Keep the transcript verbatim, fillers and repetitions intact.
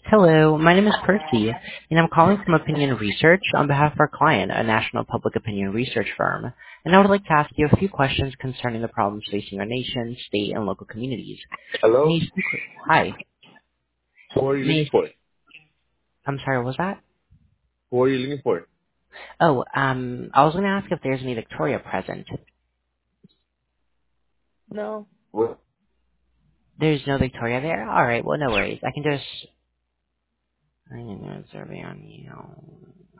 Hello, my name is Percy, and I'm calling from Opinion Research on behalf of our client, a national public opinion research firm. And I would like to ask you a few questions concerning the problems facing our nation, state, and local communities. May Hello? you speak with- Hi. Who are you looking May for? I'm sorry, what was that? Who are you looking for? Oh, um, I was going to ask if there's any Victoria present. No. What? There's no Victoria there? Alright, well, no worries. I can just... I can do a survey on you.